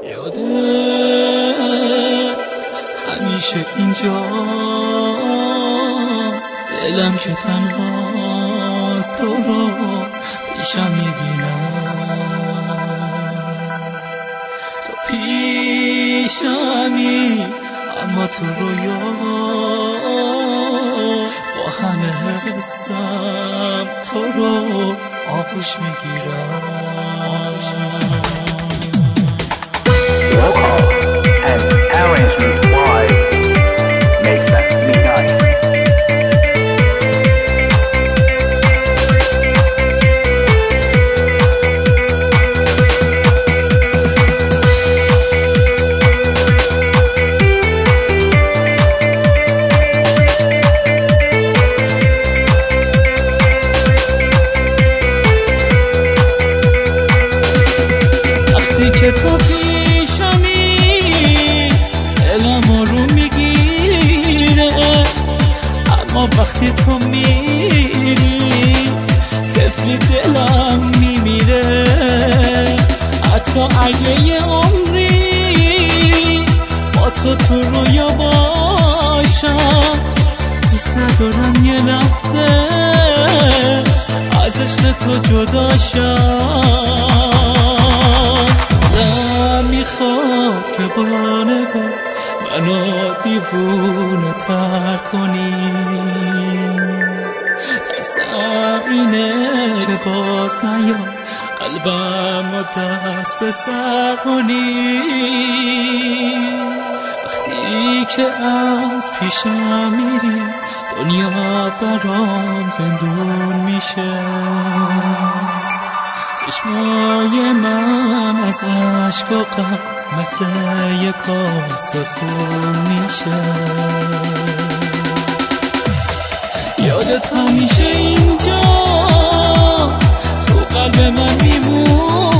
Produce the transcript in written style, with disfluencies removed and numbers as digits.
یادت همیشه اینجاست، دلم که تنهاست تو رو پیشم میبینم. تو پیشمی اما تو رویا با همه حسم تو رو آغوش میگیرم. Vocal and arrangement by Mason Midnight. وقتی که تو پیشمی دلم رو میگیره، اما وقتی تو میری طفل دلم میمیره. حتی اگه یه عمری با تو رویا باشم، دوست ندارم یه لحظه از عشق تو جدا شم. دلم میخواد که با نگاه منو دیوونه تر کنی، ترسم اینه که باز نیام قلبم رو دست به سر کنی. وقتی که از پیشم میری دنیا برام زندون میشه. چشمای من از عشق و غم مثل یک کاسه خون میشه. یادت همیشه اینجا تو قلب من میمونه.